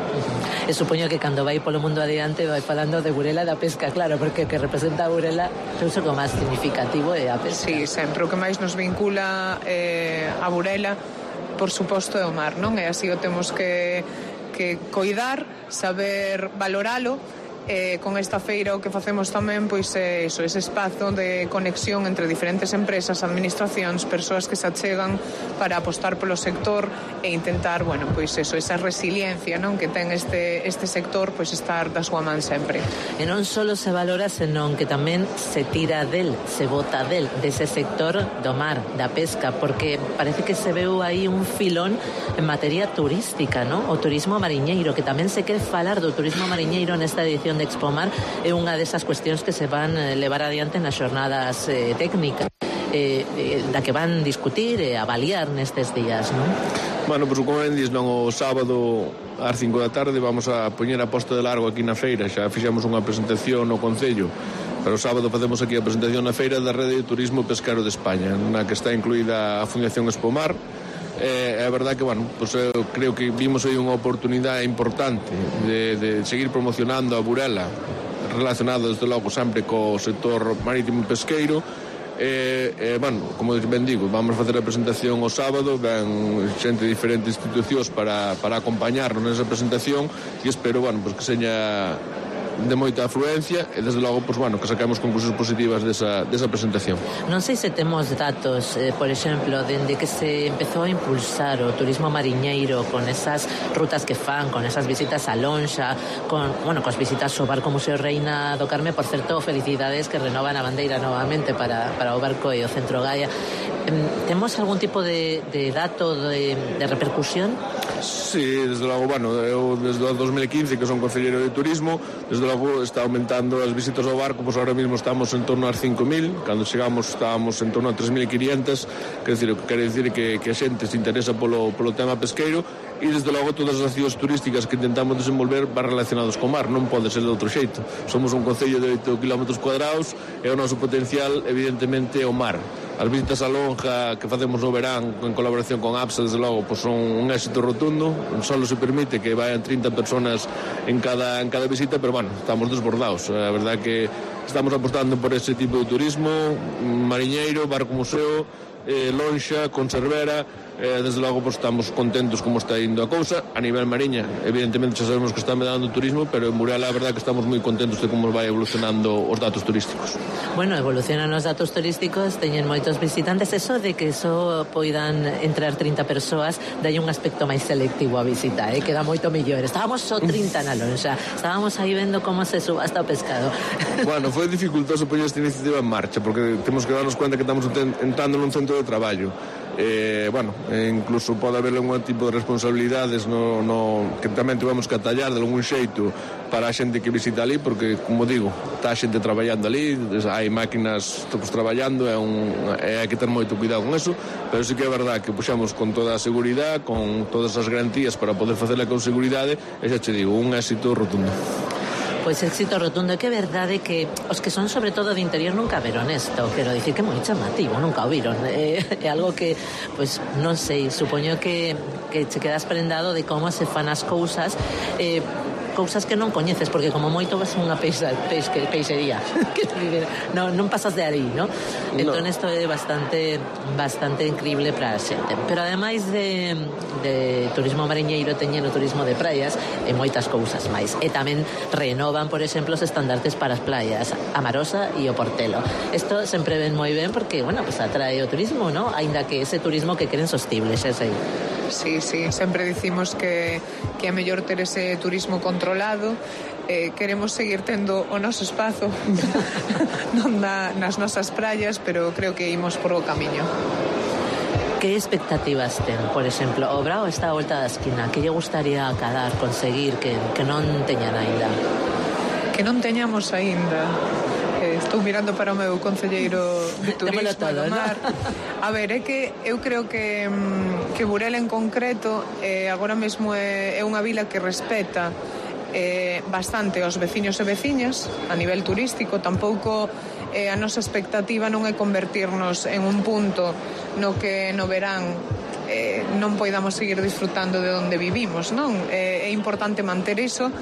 E supoño que cando vai polo mundo adiante vai falando de Burela da pesca, claro, porque o que representa a Burela é o máis significativo é a pesca. Sí, sempre o que máis nos vincula a Burela, por suposto, é o mar, non? E así o temos que coidar, saber valoralo. Con esta feira o que facemos tamén pois é ese espazo de conexión entre diferentes empresas, administracións, persoas que se achegan para apostar polo sector e intentar, bueno, pois esa resiliencia, non, que ten este sector, pois estar da súa man sempre. E non só se valora, senón que tamén se tira del, se bota dese sector do mar, da pesca, porque parece que se veu aí un filón en materia turística, non? O turismo mariñeiro, que tamén se quere falar do turismo mariñeiro nesta edición de Expomar, é unha desas cuestións que se van levar adiante nas xornadas técnicas da que van discutir e avaliar nestes días, non? Bueno, pois como ben dis, non, o sábado ás 5 da tarde vamos a poñer a posta de largo aquí na feira. Xa fixemos unha presentación no Concello, pero o sábado facemos aquí a presentación na feira da Rede de Turismo Pesquero de España, na que está incluída a Fundación Expomar. É verdade que, bueno, pues eu creo que vimos aí unha oportunidade importante de seguir promocionando a Burela, relacionado desde logo sempre co sector marítimo pesqueiro. Bueno, como ben digo, vamos facer a presentación o sábado, ven xente de diferentes institucións para acompañarnos nesa presentación, e espero, bueno, pues que seña de moita afluencia e desde logo, pues, bueno, que saquemos conclusións positivas desa presentación. Non sei se temos datos, por exemplo, dende que se empezou a impulsar o turismo mariñeiro con esas rutas que fan, con esas visitas a lonxa, con as visitas ao barco Museo Reina do Carme. Por certo, felicidades que renovan a bandeira novamente para o barco e o Centro Gaia. Temos algún tipo de dato de repercusión? Sí, desde logo, bueno, eu desde o 2015 que son concelleiro de turismo, desde logo está aumentando as visitas ao barco, pois ahora mesmo estamos en torno a 5.000, cando chegamos estábamos en torno a 3.500, quere dicir que a xente se interesa polo tema pesqueiro, e desde logo todas as accións turísticas que intentamos desenvolver van relacionados co mar, non pode ser de outro xeito. Somos un concello de 8 km cuadrados e o noso potencial evidentemente é o mar. As visitas a lonja que facemos no verán en colaboración con APSA, desde logo, pues son un éxito rotundo. Solo se permite que vayan 30 personas en cada visita, pero bueno, estamos desbordados. A verdade que estamos apostando por ese tipo de turismo mariñeiro, barco museo, lonxa, conservera. Desde logo, pues estamos contentos como está indo a cousa. A nivel mariña, evidentemente xa sabemos que está medando o turismo, pero en Burela a verdade que estamos moi contentos de como vai evolucionando os datos turísticos. Bueno, evolucionan os datos turísticos, teñen moitos visitantes. Eso de que só poidan entrar 30 persoas dai un aspecto máis selectivo a visita, queda moito mellor. Estábamos só 30 na lonxa, estábamos aí vendo como se subasta o pescado. Bueno, foi dificultoso poñer esta iniciativa en marcha, porque temos que darnos cuenta que estamos entrando nun centro de traballo. Bueno, incluso pode haber algún tipo de responsabilidades que tamén tivemos que atallar de algún xeito para a xente que visita ali, porque, como digo, está a xente traballando ali, hai máquinas traballando, hai que ter moito cuidado con eso, pero sí que é verdade que puxamos con toda a seguridade, con todas as garantías para poder facela con seguridade, e xa che digo, un éxito rotundo. Pois éxito rotundo. É que é verdade que os que son sobre todo de interior nunca veron isto, quero dicir que é moi chamativo, nunca o viron. É algo que, pois, non sei, supoño que che quedas prendado de como se fan as cousas. cousas que non coñeces, porque como moito vas a unha peixería non pasas de aí, ¿no? Entón isto é bastante increíble para a xente. Pero ademais de turismo mariñeiro teñen o turismo de praias e moitas cousas máis. E tamén renovan, por exemplo, os estandartes para as playas, a Marosa e o Portelo. Isto sempre ven moi ben porque, bueno, pues atrae o turismo, ¿no? Aínda que ese turismo que queren sostible, xa sei. Sí, sempre dicimos que é mellor ter ese turismo controlado. Queremos seguir tendo o noso espazo non nas nosas praias, pero creo que imos por o camiño. Que expectativas ten, por exemplo, o Brao está a volta da esquina, que lle gustaría acadar, conseguir que non teñan aínda? Que non teñamos aínda. Estou mirando para o meu concelleiro de turismo e do mar. A ver, é que eu creo que Burela en concreto agora mesmo é unha vila que respeta bastante aos veciños e veciñas a nivel turístico. Tampouco a nosa expectativa non é convertirnos en un punto no que no verán non poidamos seguir disfrutando de onde vivimos, non? É importante manter iso.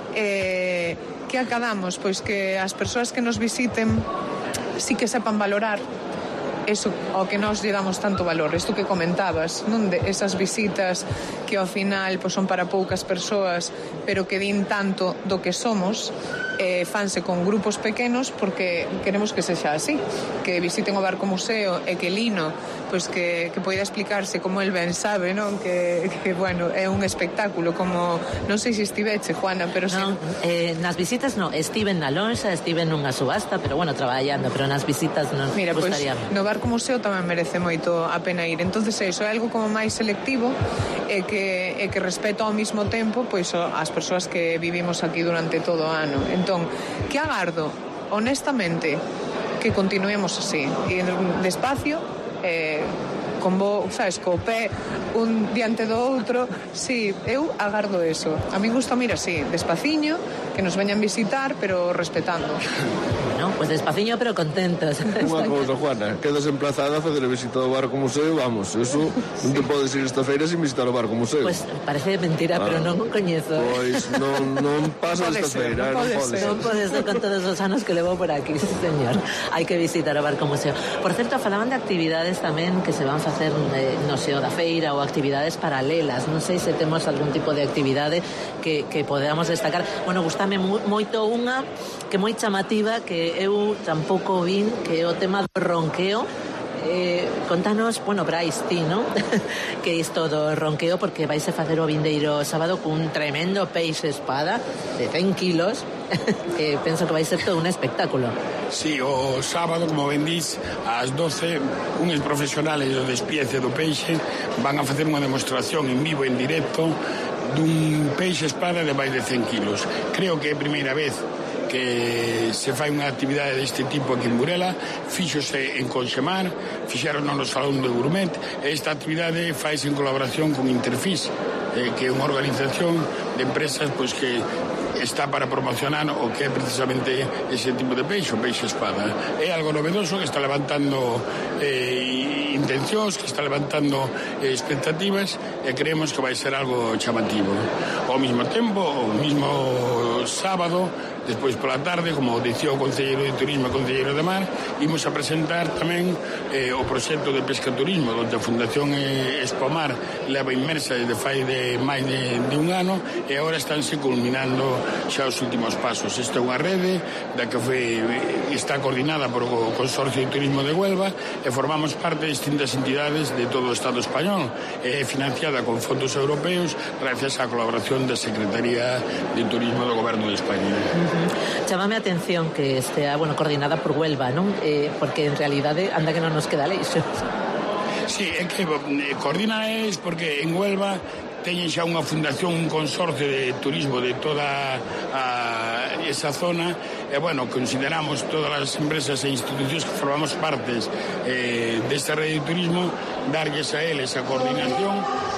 Que acadamos? Pois que as persoas que nos visiten sí que sepan valorar eso ao que nos lle damos tanto valor, isto que comentabas, non? De esas visitas que ao final pois son para poucas persoas, pero que din tanto do que somos, fanse con grupos pequenos porque queremos que sexa así, que visiten o Barco Museo e que Lino pois que poida explicarse como el ben sabe, non? Que bueno, é un espectáculo, como non sei se estiveche, Juana, pero non, nas visitas non, estiven na lonxa, estiven nunha subasta, pero bueno, traballando, pero nas visitas non. Mira, gustaría. Pois no Barco Museo tamén merece moito a pena ir. Entonces eso é algo como máis selectivo e que respeto ao mesmo tempo pois as persoas que vivimos aquí durante todo o ano. Entón, que agardo, honestamente, que continuemos así, ir despacio, sabes, co pé un diante do outro. Sí, eu agardo eso. A mí gusta ir así, despaciño, que nos veñan visitar, pero respetando. Bueno, pues despaciño pero contentos. Unha cousa, Juana, quedas emplazada a facer a visita do Barco Museo, vamos, eso non te podes ir esta feira sin visitar o Barco Museo. Pues parece mentira, pero non o coñezo. Pois non pasa esta feira, non pode ser. Non pode ser con todos os anos que levo por aquí, sí, señor. Hai que visitar o Barco Museo. Por certo, falaban de actividades tamén que se van facer no Seo da feira ou actividades paralelas. Non sei se temos algún tipo de actividade que podamos destacar. Bueno, gustame moito unha que moi chamativa, que eu tampouco vin, que é o tema do ronqueo. Contanos, bueno, Brais, ti, non? Que isto do ronqueo, porque vais a facer o vindeiro sábado cun tremendo peixe espada de 100 kilos, que penso que vai ser todo un espectáculo. Sí, o sábado, como ben dís, ás 12, uns profesionales do despiece do peixe van a facer unha demostración en vivo, en directo, dun peixe espada de máis de 100 kilos. Creo que é a primeira vez que se fai unha actividade deste tipo aquí en Burela. Fíxose en Conxemar, fixeron no Salón de Gourmet, e esta actividade faise en colaboración con Interfis, que é unha organización de empresas pois que está para promocionar o que é precisamente ese tipo de peixe, o peixe espada. É algo novedoso que está levantando intencións, que está levantando expectativas, e creemos que vai ser algo chamativo. Ao mesmo tempo, o mesmo sábado, despois pola tarde, como dicía o Concelleiro de Turismo e o Concelleiro de Mar, imos a presentar tamén o proxecto de pescaturismo, onde a Fundación Espomar leva inmersa desde fai de máis de un ano, e agora estánse culminando xa os últimos pasos. Esta é unha rede da que está coordinada por o Consorcio de Turismo de Huelva, e formamos parte de distintas entidades de todo o Estado español, e financiada con fondos europeos gracias á colaboración da Secretaría de Turismo do Goberno de España. Chámame a atención que estea, bueno, coordinada por Huelva, non? Porque en realidade anda que non nos queda leixo. Sí, é que coordina porque en Huelva teñen xa unha fundación, un consorcio de turismo de toda esa zona, e bueno, consideramos todas as empresas e institucións que formamos partes desta rede de turismo, darlles a eles a coordinación.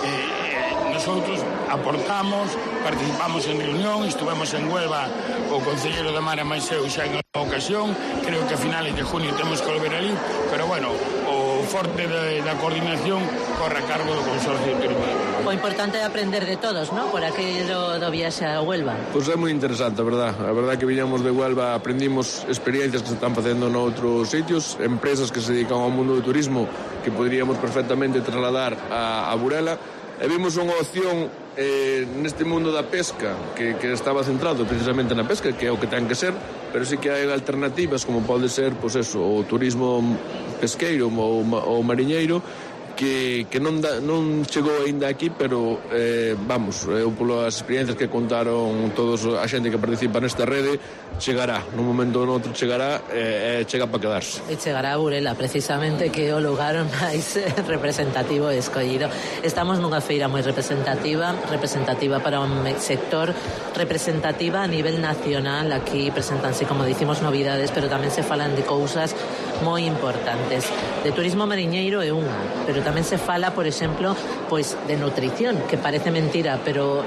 Nosotros aportamos, participamos en reunión, estuvemos en Huelva o Concelleiro de Mar e máis eu xa en a ocasión, creo que a finales de junio temos que volver ali, pero bueno, o forte da coordinación corre a cargo do Consorcio de Turismo. O importante é aprender de todos, ¿no? Por aquello do viaxe a Huelva. Pois é moi interesante, a verdad que viñamos de Huelva, aprendimos experiencias que se están facendo noutros sitios, empresas que se dedican ao mundo do turismo que poderíamos perfectamente trasladar a Burela, e vimos unha opción neste mundo da pesca que estaba centrado precisamente na pesca, que é o que ten que ser, pero sí que hai alternativas como pode ser, pois eso, o turismo pesqueiro ou mariñeiro, que non chegou aínda aquí, pero vamos, eu polas experiencias que contaron todos a xente que participa nesta rede, chegará, nun momento ou noutro chegará, chega para quedarse. E chegará a Burela, precisamente, que é o lugar máis representativo escollido. Estamos nunha feira moi representativa para un sector, representativa a nivel nacional. Aquí presentanse, como dicimos, novidades, pero tamén se falan de cousas moi importantes. De turismo mariñeiro é unha, pero tamén se fala, por exemplo, pois de nutrición, que parece mentira, pero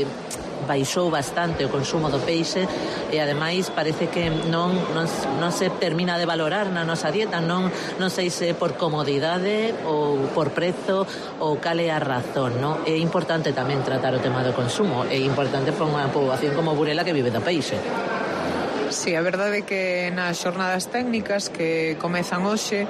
baixou bastante o consumo do peixe e ademais parece que non se termina de valorar na nosa dieta, non sei se por comodidade ou por prezo ou cal é a razón, non? É importante tamén tratar o tema do consumo, é importante para unha poboación como Burela que vive do peixe. Sí, a verdade é que nas xornadas técnicas que comezan hoxe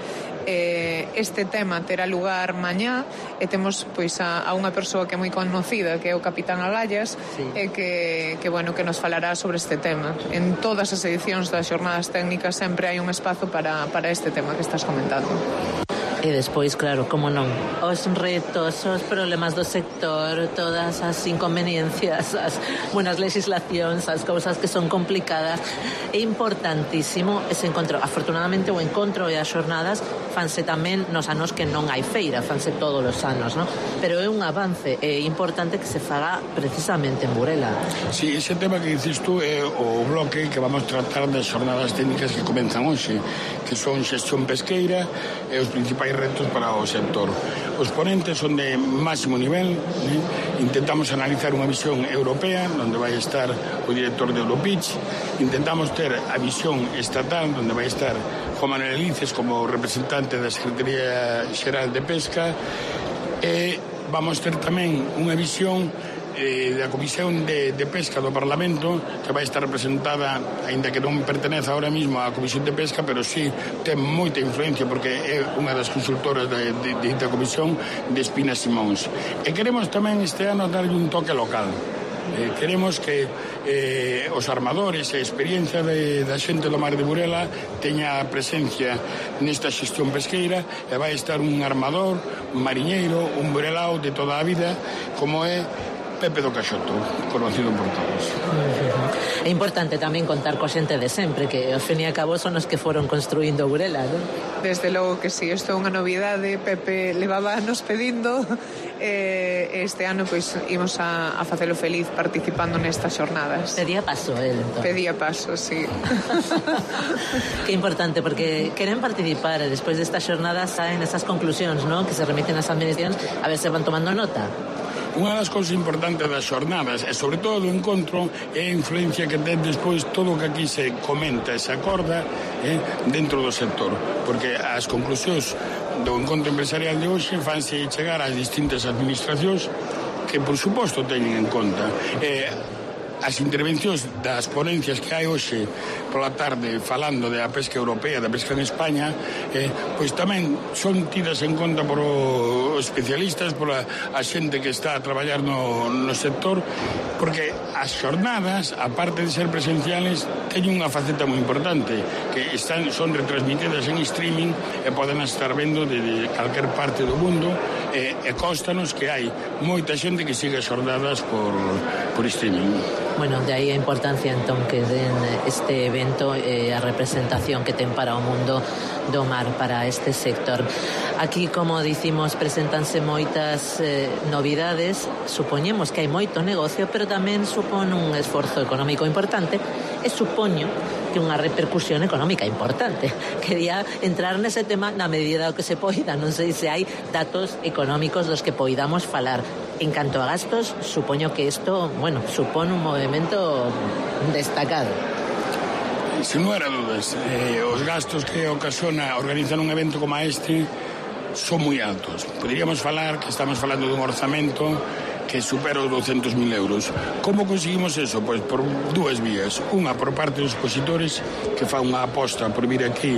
este tema terá lugar mañá e temos pois a unha persoa que é moi conocida, que é o capitán Agallas, sí. E que nos falará sobre este tema. En todas as edicións das xornadas técnicas sempre hai un espazo para este tema que estás comentando. E despois, claro, como non, os retos, os problemas do sector, todas as inconveniencias, as buenas legislacións, as cousas que son complicadas. É importantísimo ese encontro. Afortunadamente o encontro e as xornadas fanse tamén nos anos que non hai feira, fanse todos os anos, non? Pero é un avance, é importante que se faga precisamente en Burela. Sí, ese tema que dices tú é o bloque que vamos tratar das xornadas técnicas que comenzan hoxe, que son xestión pesqueira e os principais retos para o sector. Os ponentes son de máximo nivel, intentamos analizar unha visión europea, onde vai estar o director de Europitch, intentamos ter a visión estatal, onde vai estar Juan Manuel Elices como representante da Secretaría Xeral de Pesca, e vamos ter tamén unha visión da Comisión de Pesca do Parlamento, que vai estar representada, aínda que non pertenece ahora mismo á Comisión de Pesca, pero sí ten moita influencia porque é unha das consultoras da Comisión, de Espina Simóns. E queremos tamén este ano darlle un toque local. Queremos que os armadores e a experiencia da xente do mar de Burela teña presencia nesta xestión pesqueira, e vai estar un armador, un mariñeiro, un burelao de toda a vida, como é Pepe do Caxoto, conocido por todos. É importante tamén contar coa xente de sempre, que ao fin e a cabo son os que foron construindo Burela, non? Desde logo que sí, isto é unha novidade. Pepe levaba anos pedindo, este ano pois imos a facelo feliz participando nestas xornadas. Pedía paso entón. Pedía paso, sí. Que importante, porque queren participar e despois destas xornadas saen esas conclusións, non? Que se remiten ás administracións, a ver se van tomando nota. Unha das cousas importantes das xornadas e sobre todo do encontro é a influencia que ten despois todo o que aquí se comenta e se acorda dentro do sector, porque as conclusións do encontro empresarial de hoxe fanse chegar ás distintas administracións que por suposto teñen en conta as intervencións das ponencias que hai hoxe pola tarde falando da pesca europea, da pesca en España, pois tamén son tidas en conta por os especialistas, por a xente que está a traballar no sector, porque as xornadas, aparte de ser presenciales, teñen unha faceta moi importante, que son retransmitidas en streaming e poden estar vendo de calquer parte do mundo, e constanos que hai moita xente que sigue as xornadas por streaming. Bueno, de aí a importancia entón que den este evento e a representación que ten para o mundo do mar, para este sector. Aquí, como dicimos, presentanse moitas novidades, supoñemos que hai moito negocio, pero tamén supón un esforzo económico importante e supoño que unha repercusión económica importante. Quería entrar nese tema na medida do que se poida, non sei se hai datos económicos dos que poidamos falar. En canto a gastos, supoño que isto, supón un movimento destacado. Sin lugar a dudas, os gastos que ocasiona organizar un evento como este son moi altos. Poderíamos falar que estamos falando dun orzamento que supera os 200.000 euros. Como conseguimos eso? Pois por dúas vías. Unha por parte dos expositores, que fa unha aposta por vir aquí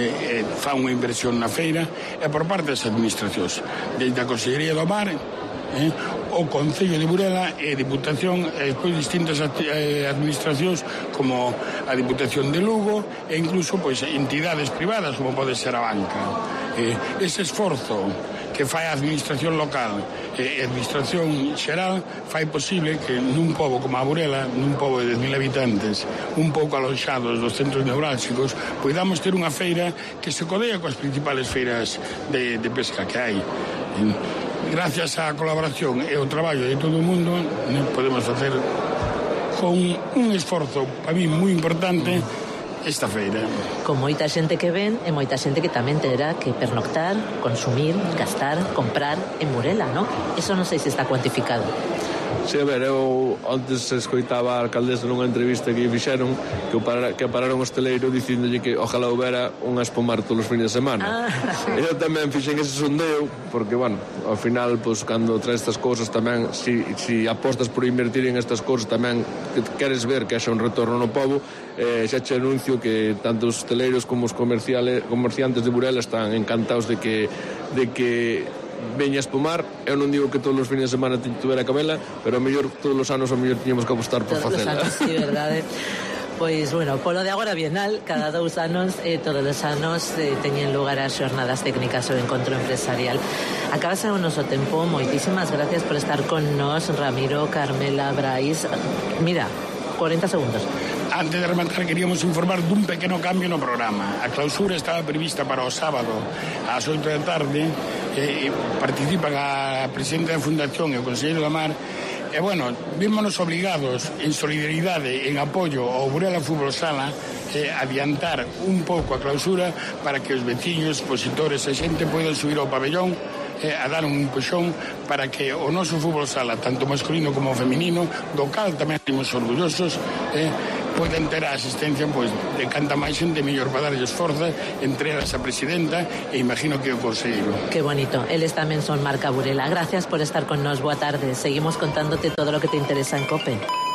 fa unha inversión na feira, e por parte das administracións, desde a Consellería do Mar, o Concello de Burela e a Diputación, e despois distintas administracións como a Diputación de Lugo e incluso pois entidades privadas como pode ser a banca. Ese esforzo que fai a administración local e a administración xeral fai posible que nun pobo como a Burela, nun pobo de 10.000 habitantes, un pouco aloxados dos centros neurálxicos, poidamos ter unha feira que se codea coas principales feiras de pesca que hai. Gracias á colaboración e ao traballo de todo o mundo, podemos facer con un esforzo para mí moi importante esta feira. Con moita xente que ven e moita xente que tamén terá que pernoctar, consumir, gastar, comprar en Burela, non? Eso non sei se está cuantificado. Sí, a ver, eu antes escoitaba a alcaldesa nunha entrevista que fixeron que pararon o hosteleiro dicíndolle que ojalá houbera un espomar todos os fines de semana. Eu tamén fixen ese sondeo porque, bueno, ao final, pues, cando traes estas cousas tamén, si apostas por invertir en estas cousas tamén queres ver que haxa un retorno no pobo, xa che anuncio que tanto os hosteleiros como os comerciantes de Burela están encantados de que veña a espomar. Eu non digo que todos os fines de semana tuvera cabela, pero a mellor todos os anos tiñamos que apostar por facela. Todos os anos, sí, verdade. Pois, bueno, polo de agora bienal, cada 2 anos, todos os anos teñen lugar as xornadas técnicas o encontro empresarial. Acabase o noso tempo, moitísimas gracias por estar con nós, Ramiro, Carmela, Brais. Mira, 40 segundos. Antes de rematar, queríamos informar dun pequeno cambio no programa. A clausura estaba prevista para o sábado ás 8 da tarde. Participan a presidenta da Fundación e o Conselleiro da Mar. E, bueno, vímonos obligados, en solidaridade, en apoio ao Burela Fútbol Sala, adiantar un pouco a clausura para que os veciños, expositores e xente poidan subir ao pabellón a dar un empuxón para que o noso fútbol sala, tanto masculino como feminino, do cal tamén estamos orgullosos, poden ter a asistencia de canta máis xente mellor para darlles forza, entre elas a presidenta e imagino que o conselleiro. Qué bonito, eles tamén son marca Burela. Gracias por estar con nos, boa tarde. Seguimos contándote todo lo que te interesa en COPE.